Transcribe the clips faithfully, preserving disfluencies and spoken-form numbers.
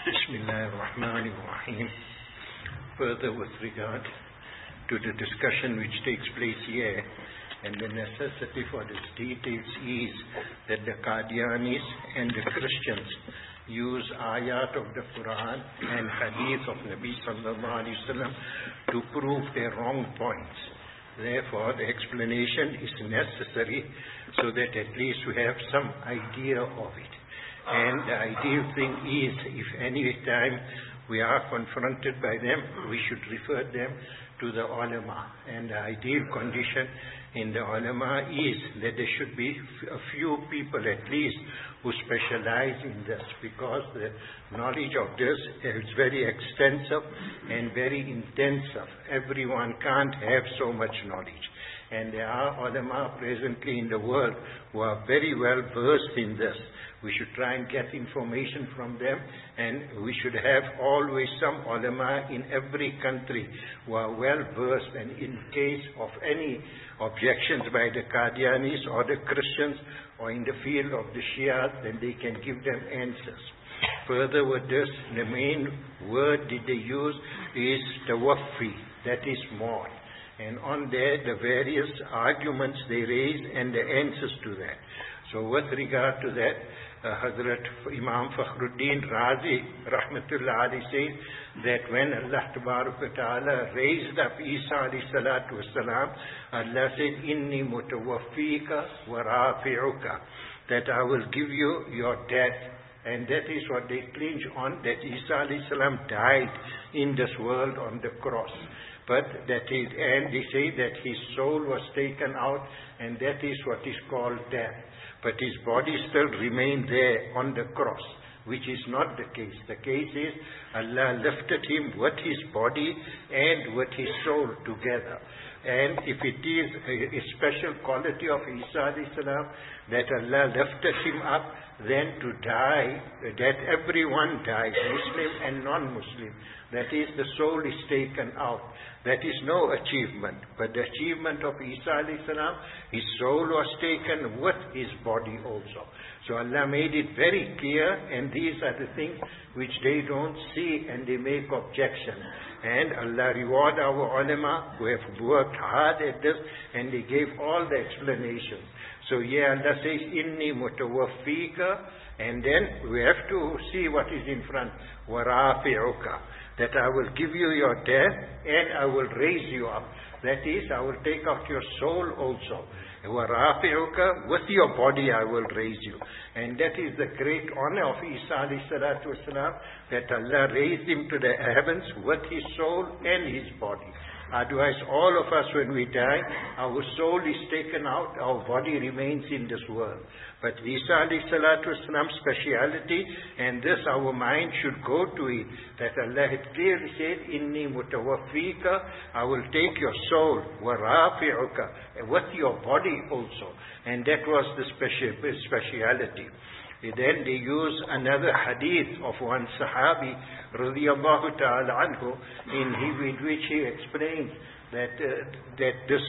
Bismillahirrahmanirrahim. Further, with regard to the discussion which takes place here, and the necessity for this details is that the Qadianis and the Christians use ayat of the Quran and hadith of Nabi sallallahu alaihi wasallam to prove their wrong points. Therefore, the explanation is necessary so that at least we have some idea of it. And the ideal thing is, if any time we are confronted by them, we should refer them to the ulama. And the ideal condition in the ulama is that there should be a few people at least who specialize in this, because the knowledge of this is very extensive and very intensive. Everyone can't have so much knowledge. And there are ulama presently in the world who are very well versed in this. We should try and get information from them, and we should have always some ulama in every country who are well versed, and in case of any objections by the Qadianis or the Christians or in the field of the Shia, then they can give them answers. Further with this, the main word that they use is tawaffi, that is more. And on there, the various arguments they raise and the answers to that. So with regard to that, uh, Hazrat Imam Fakhruddin Razi Rahmatullah Ali says that when Allah Tabaraka Ta'ala raised up Isa alayhi salatu wasalam, Allah said, Inni mutawaffika wa rafi'uka, that I will give you your death. And that is what they clinch on, that Isa alayhi salam died in this world on the cross. But that is, and they say that his soul was taken out, and that is what is called death. But his body still remained there on the cross, which is not the case. The case is Allah lifted him with his body and with his soul together. And if it is a, a special quality of Isa alayhi salam that Allah lifted him up, then to die, that everyone dies, Muslim and non-Muslim. That is, the soul is taken out. That is no achievement. But the achievement of Isa alayhi salam, his soul was taken with his body also. So Allah made it very clear, and these are the things which they don't see and they make objection. And Allah reward our ulama who have worked hard at this, and they gave all the explanations. So yeah, Allah says, Inni mutawaffika, and then we have to see what is in front. Wa rafi'uka, that I will give you your death and I will raise you up. That is, I will take out your soul also. Wa rafi'uka, with your body I will raise you. And that is the great honor of Isa alayhi salatu wasalam, that Allah raised him to the heavens with his soul and his body. Otherwise, all of us, when we die, our soul is taken out, our body remains in this world. But Isa alayhi salatu wasalam's speciality, and this our mind should go to it, that Allah had clearly said, Inni mutawaffika, I will take your soul, wa rafi'uka, with your body also. And that was the special, speciality. Then they use another hadith of one Sahabi, radiyallahu ta'ala anhu, in, he, in which he explains that uh, that this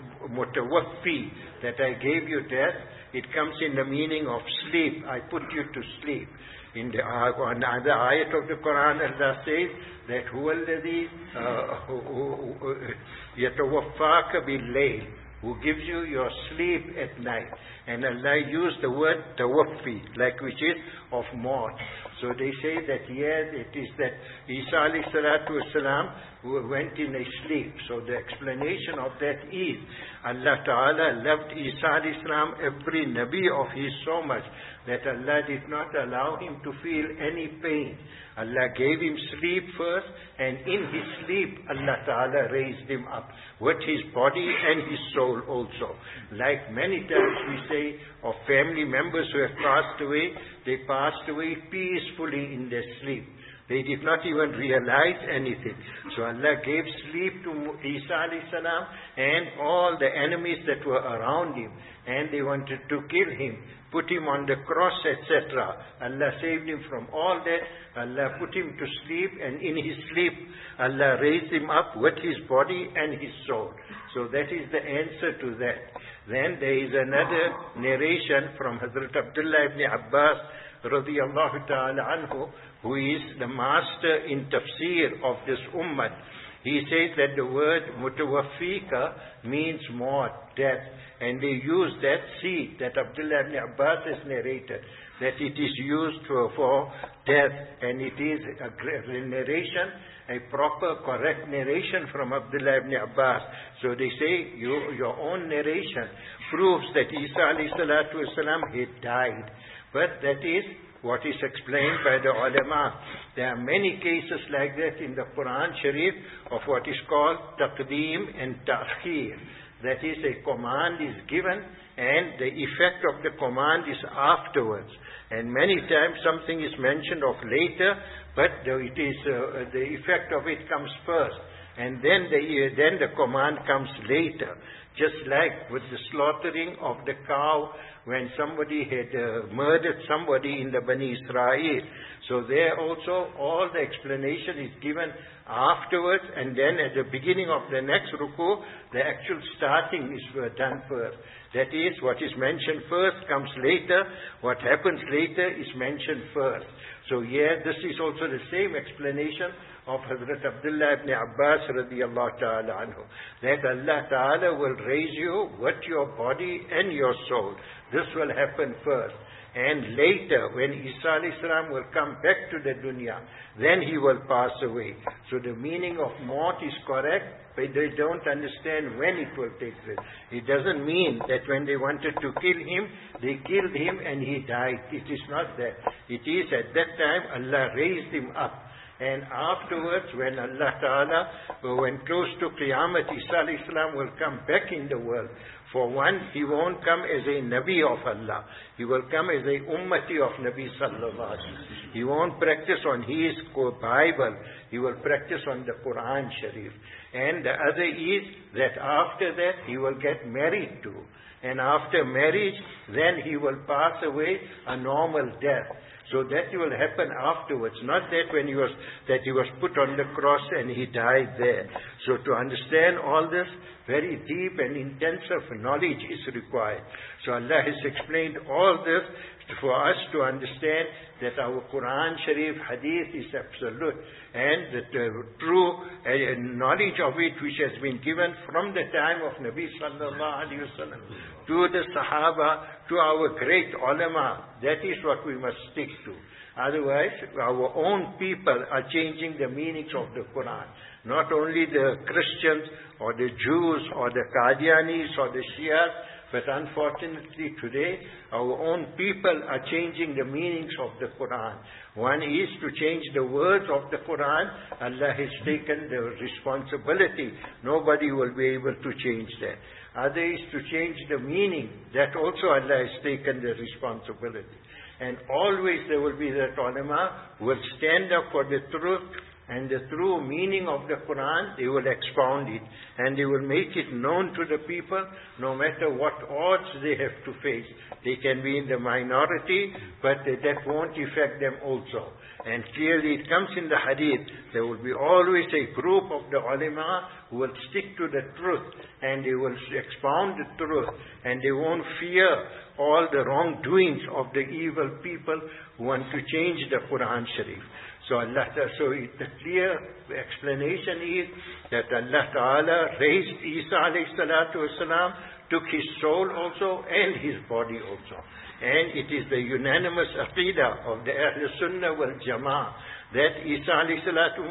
mutawaffi, that I gave you death, it comes in the meaning of sleep. I put you to sleep. In the uh, another ayat of the Quran, Allah says that huwa alladhi yatawaffaka bil-layl, who gives you your sleep at night. And Allah used the word tawaffi, like which is of maut. So they say that yes, it is that Isa alayhi salatu wasalam who went in a sleep. So the explanation of that is Allah Ta'ala loved Isa alayhi salam, every Nabi of his, so much that Allah did not allow him to feel any pain. Allah gave him sleep first, and in his sleep Allah Ta'ala raised him up with his body and his soul also. Like many times we say of family members who have passed away, they passed away peacefully in their sleep. They did not even realize anything. So Allah gave sleep to Isa alayhi salam and all the enemies that were around him, and they wanted to kill him, put him on the cross, et cetera. Allah saved him from all that. Allah put him to sleep, and in his sleep Allah raised him up with his body and his soul. So that is the answer to that. Then there is another narration from Hazrat Abdullah ibn Abbas radiyallahu ta'ala anhu, who is the master in tafsir of this ummah, he says that the word mutawaffika means maut, death. And they use that seed that Abdullah ibn Abbas has narrated, that it is used for, for death. And it is a narration, a proper, correct narration from Abdullah ibn Abbas. So they say, you, your own narration proves that Isa alayhi salatu wasalam had died. But that is what is explained by the ulama. There are many cases like that in the Quran Sharif of what is called taqdeem and ta'khir. That is, a command is given and the effect of the command is afterwards. And many times something is mentioned of later, but it is uh, the effect of it comes first, and then the uh, then the command comes later. Just like with the slaughtering of the cow when somebody had uh, murdered somebody in the Bani Israel. So there also all the explanation is given afterwards, and then at the beginning of the next ruku, the actual starting is uh, done first. That is, what is mentioned first comes later, what happens later is mentioned first. So here, this is also the same explanation of Hazrat Abdullah ibn Abbas radiyallahu ta'ala anhu, that Allah ta'ala will raise you with your body and your soul. This will happen first. And later, when Isa alayhi salam will come back to the dunya, then he will pass away. So the meaning of maut is correct, but they don't understand when it will take place. It doesn't mean that when they wanted to kill him, they killed him and he died. It is not that. It is at that time Allah raised him up. And afterwards, when Allah Ta'ala, when close to Qiyamah, Isa alayhi salam will come back in the world. For one, he won't come as a Nabi of Allah. He will come as a Ummati of Nabi Sallallahu Alaihi Wasallam. He won't practice on his Bible. He will practice on the Quran Sharif. And the other is that after that, he will get married too. And after marriage, then he will pass away a normal death. So that will happen afterwards, not that when he was that he was put on the cross and he died there. So to understand all this, very deep and intensive knowledge is required. So Allah has explained all this for us to understand that our Quran Sharif Hadith is absolute, and that the true uh, knowledge of it which has been given from the time of Nabi Sallallahu Alaihi Wasallam to the Sahaba, to our great ulama, that is what we must stick to. Otherwise, our own people are changing the meanings of the Quran. Not only the Christians or the Jews or the Qadianis or the Shias, but unfortunately today, our own people are changing the meanings of the Quran. One is to change the words of the Quran. Allah has taken the responsibility. Nobody will be able to change that. Other is to change the meaning. That also Allah has taken the responsibility. And always there will be that ulama who will stand up for the truth, and the true meaning of the Quran, they will expound it. And they will make it known to the people, no matter what odds they have to face. They can be in the minority, but that won't affect them also. And clearly it comes in the hadith, there will be always a group of the ulama who will stick to the truth, and they will expound the truth, and they won't fear all the wrongdoings of the evil people who want to change the Quran Sharif. So Allah, so the clear explanation is that Allah Ta'ala raised Isa alayhi salatu wasalam, took his soul also and his body also. And it is the unanimous aqidah of the Ahl Sunnah wal Jama'ah that Isa alayhi salatu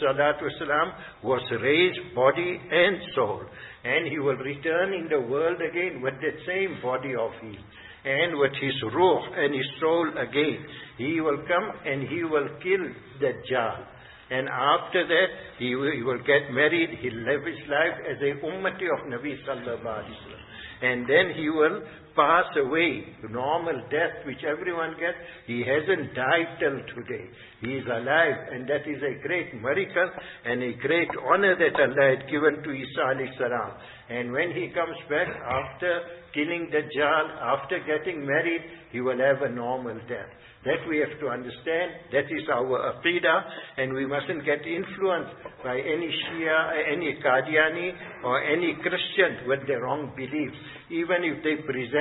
wasalam was raised body and soul. And he will return in the world again with that same body of his. And with his ruh and his soul again. He will come and he will kill Dajjal. And after that, he will, he will get married. He'll live his life as a ummati of Nabi Sallallahu Alaihi Wasallam. And then he will pass away, normal death which everyone gets. He hasn't died till today. He is alive, and that is a great miracle and a great honor that Allah had given to Isa alayhi salam. And when he comes back after killing Dajjal, after getting married, he will have a normal death. That we have to understand. That is our aqidah, and we mustn't get influenced by any Shia, any Qadiani, or any Christian with their wrong beliefs. Even if they present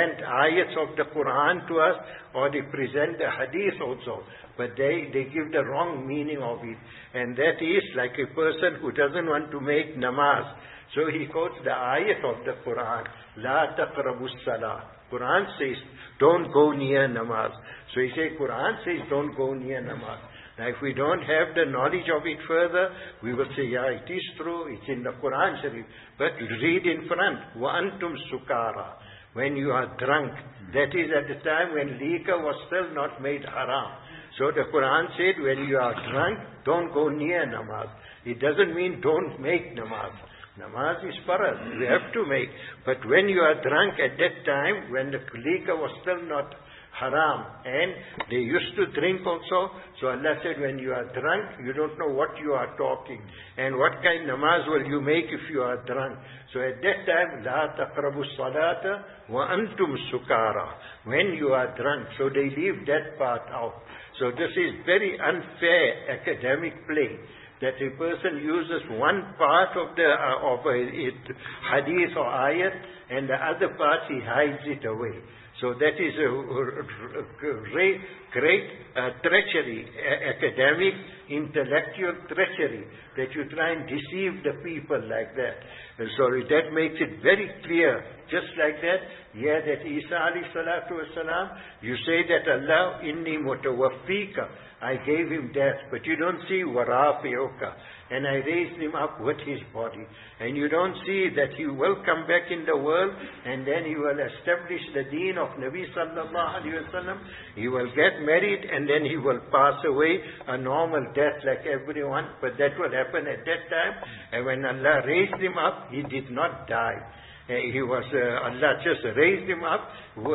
present ayats of the Quran to us, or they present the hadith also, but they, they give the wrong meaning of it. And that is like a person who doesn't want to make namaz. So he quotes the ayat of the Quran, La taqrabus salah. Quran says, don't go near namaz. So he says, Quran says, don't go near namaz. Now if we don't have the knowledge of it further, we will say, yeah, it is true, it's in the Quran Sharif. But read in front, وَأَنْتُمْ سُكَارَى. When you are drunk, that is at the time when liquor was still not made haram. So the Quran said, when you are drunk, don't go near namaz. It doesn't mean don't make namaz. Namaz is farad, you have to make. But when you are drunk at that time, when the liquor was still not haram, and they used to drink also, so Allah said, when you are drunk, you don't know what you are talking, and what kind of namaz will you make if you are drunk. So at that time, La taqrabu salata wa antum sukara, when you are drunk. So they leave that part out. So this is very unfair academic play, that a person uses one part of the uh, of a, it, hadith or ayat, and the other part he hides it away. So that is a, a, a great, great uh, treachery, a, academic, intellectual treachery, that you try and deceive the people like that. And so that makes it very clear, just like that, yeah, that Isa alayhi salatu wasalam, you say that Allah, inni mutawaffika, I gave him death, but you don't see warafiuka, and I raised him up with his body. And you don't see that he will come back in the world, and then he will establish the deen of Nabi sallallahu alayhi wa sallam. He will get married, and then he will pass away a normal death like everyone. But that will happen at that time. And when Allah raised him up, he did not die. Uh, he was, uh, Allah just raised him up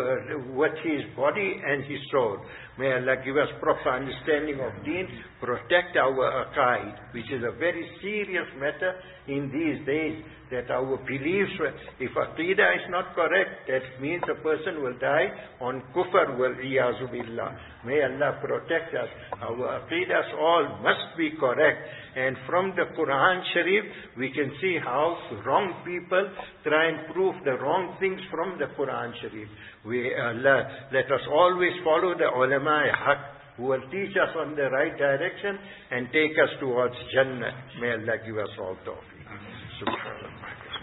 with his body and his soul. May Allah give us proper understanding of deen, protect our aqaid, which is a very serious matter in these days, that our beliefs, if aqidah is not correct, that means a person will die on kufr wal iyazu billah. May Allah protect us. Our aqidahs all must be correct. And from the Quran Sharif, we can see how wrong people try and prove the wrong things from the Quran Sharif. We, Allah, let us always follow the ulama haq, who will teach us on the right direction and take us towards Jannah. May Allah give us all tawfiq. Subhanallah.